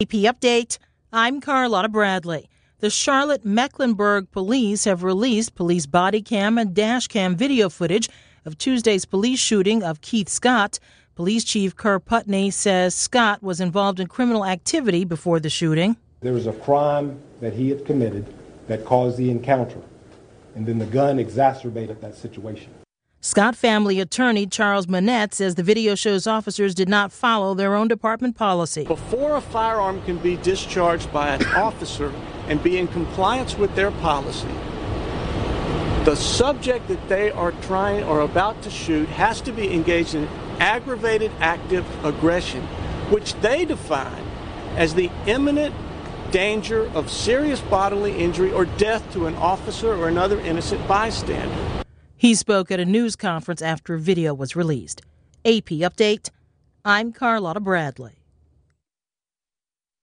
AP Update, I'm Carlotta Bradley. The Charlotte Mecklenburg police have released police body cam and dash cam video footage of Tuesday's police shooting of Keith Scott. Police Chief Kerr Putney says Scott was involved in criminal activity before the shooting. There was a crime that he had committed that caused the encounter, and then the gun exacerbated that situation. Scott family attorney Charles Manette says the video shows officers did not follow their own department policy. Before a firearm can be discharged by an officer and be in compliance with their policy, the subject that they are trying or about to shoot has to be engaged in aggravated active aggression, which they define as the imminent danger of serious bodily injury or death to an officer or another innocent bystander. He spoke at a news conference after video was released. AP Update, I'm Carlotta Bradley.